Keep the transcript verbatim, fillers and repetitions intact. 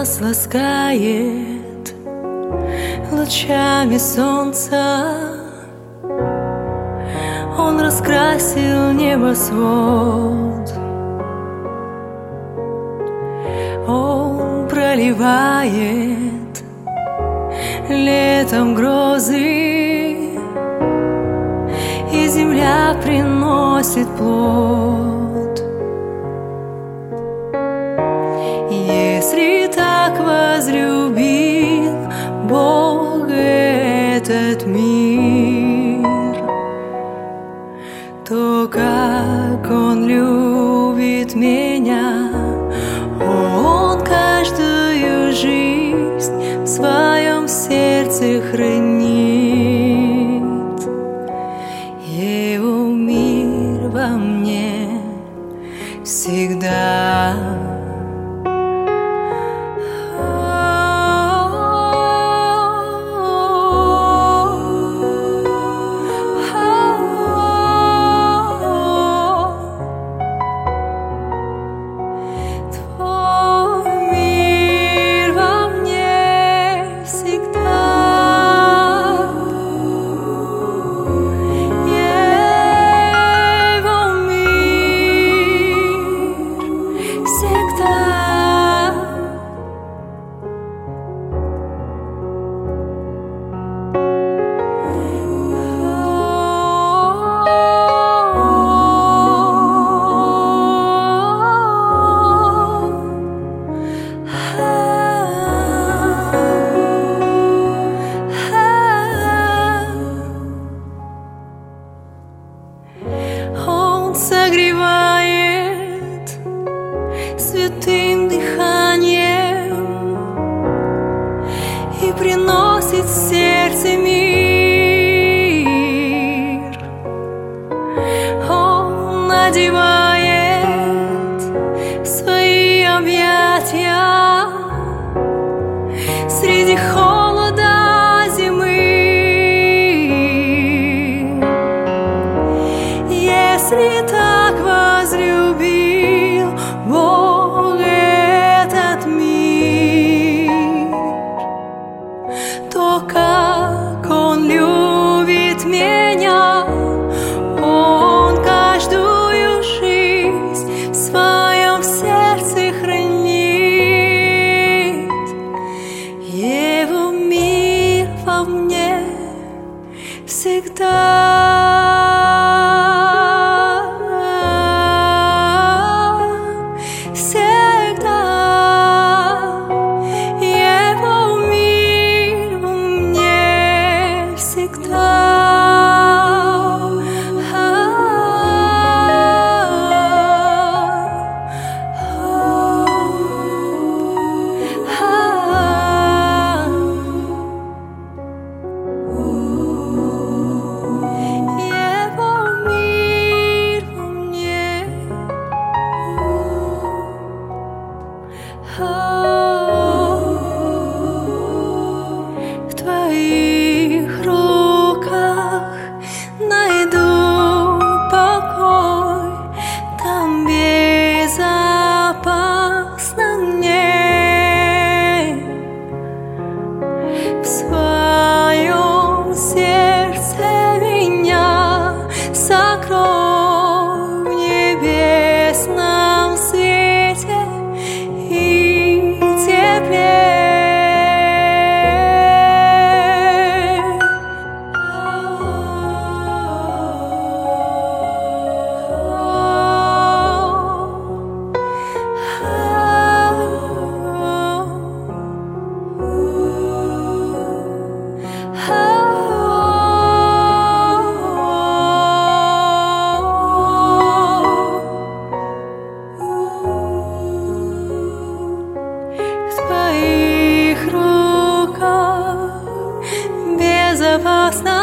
нас ласкает лучами солнца. Он раскрасил небосвод, Он проливает летом грозы, и земля приносит плод. Если так возлюбил Бог этот мир, то как Он любит меня, Он каждую жизнь в своем сердце хранит. Его мир во мне всегда. Согревает святым дыханием и приносит в сердце мир. Он надевает в свои объятия среди холода зимы. Если так возлюбил Бог этот мир, то как Он любит меня, Он каждую жизнь в своем сердце хранит. Его мир во мне всегда. В Твоих руках найду покой, там безопасно мне. В своем сердце меня сокрой в небесном свете и теплее. В Твоих руках безопасно